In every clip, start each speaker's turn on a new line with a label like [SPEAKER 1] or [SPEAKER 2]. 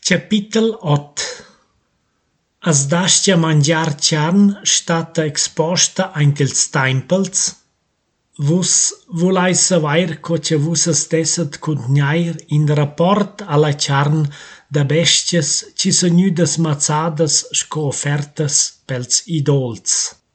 [SPEAKER 1] Capitel 8. As dastia mangiar carn stata exposta aint ils tempels, vus volais savair co che vus stessat cugnair in rapport alla carn da bestias ci son gnüdas mazzadas sco offertas pels idols.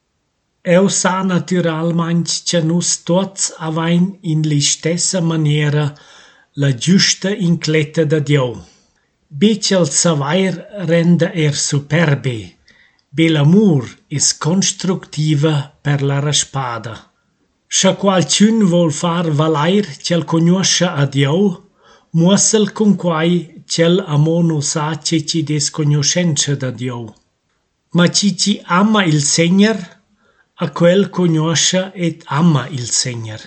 [SPEAKER 1] Eu sa naturalmaing che nus tots avain in li stessa maniera la giusta incletta da Dio. Becel savair rende superbe, be l'amur is constructiva per la raspada. Scha qualcun vol far valair cel cognosce a Dio, muossel con quai cel amono sa che ci descognoscenza da Dio. Ma ci ama il Segner, a quel cognosce et ama il Segner.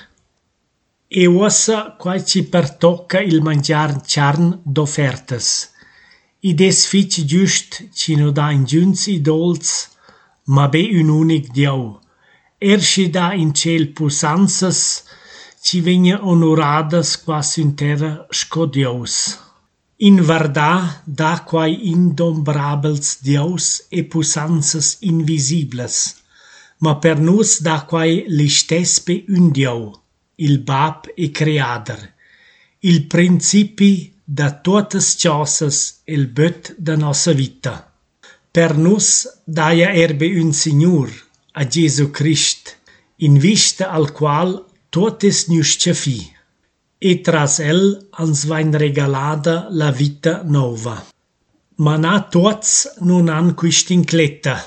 [SPEAKER 1] E uossa quai ci pertocca il mangiar carn d'offertas. Id es fich giust ci no da in giuns idols, ma be un unic Dio. Ci da in ciel pusanzas, ci vegna onoradas quas in terra sco Dios. In verdà da quai indombrabels Dios e pusanzas invisibles, ma per nus da quai listespe un Dio, il Bab e Creader, il principi da tuotas ciosas il böt da nossa vita. Per nus daia erbe un Signor, a Gesù Christ, in vista al qual tuotes gnusce fi, e tras el ans vain regalada la vita nova. Ma na tuots non han quist'incletta.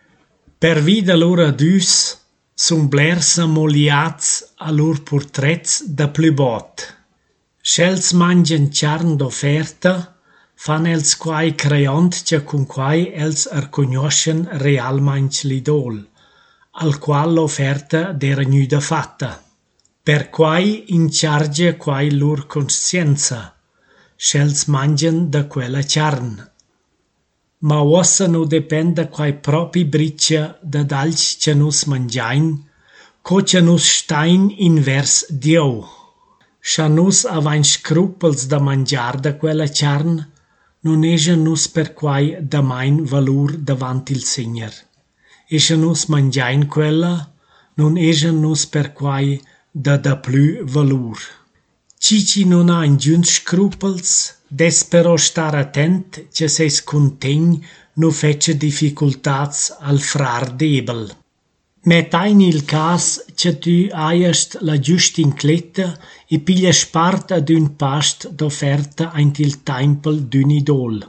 [SPEAKER 1] Per vida lor adüs sun blersa moliats a lor portrets da plü bot. Schels mangian carn d'offerta, fan els quai creontgia cun quai els arcognoscen realmaing l'idol, al qual l'offerta d'era gnüda fatta. Per quai inchargia quai lur conscienza, schels mangian da quella carn. Ma ossa no dependa quai propi briccia da dalch che nus mangiain, co che nus stain invers Dio. Scha nus avain scrupels da mangiar da quella carn, non esce nus per quai da main valur davant il Segner. E scha nus mangiain quella, non esce nus per quai da plü valur. Cici non ha in giuns scrupels, des però star attent che seis contegn no fece difficultats al frar debel. Metain il cas che tu aiest la giusta incletta e piglias part ad un past d'offerta aint il tempel d'un idol.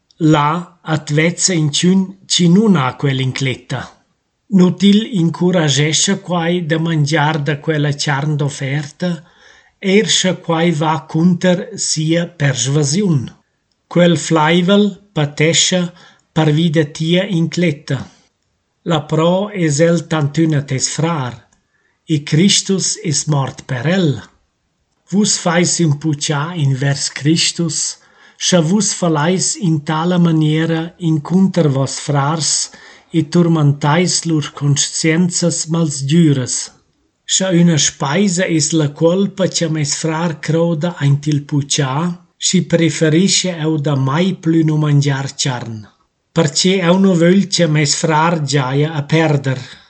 [SPEAKER 1] Là atvezza in ciun ci non ha quell'incletta. Nutil incuragesce quai da mangiar da quella carn d'offerta, erscha quai va cunter sia persuasion. Quel flaivel patescha par vida tia incletta. La pro es el tantuna tes frar, e Christus es mort per el. Vus fais impucia in vers Christus, scha vus falais in tala maniera incunter vos frars e turmentais lur conscienzas mals giures. Scha una speisa es la colpa che mes frar croda aint il pucia, si preferisce eu da mai plü no mangiar carn. Perché eu no völ che mes frar giaia a perder.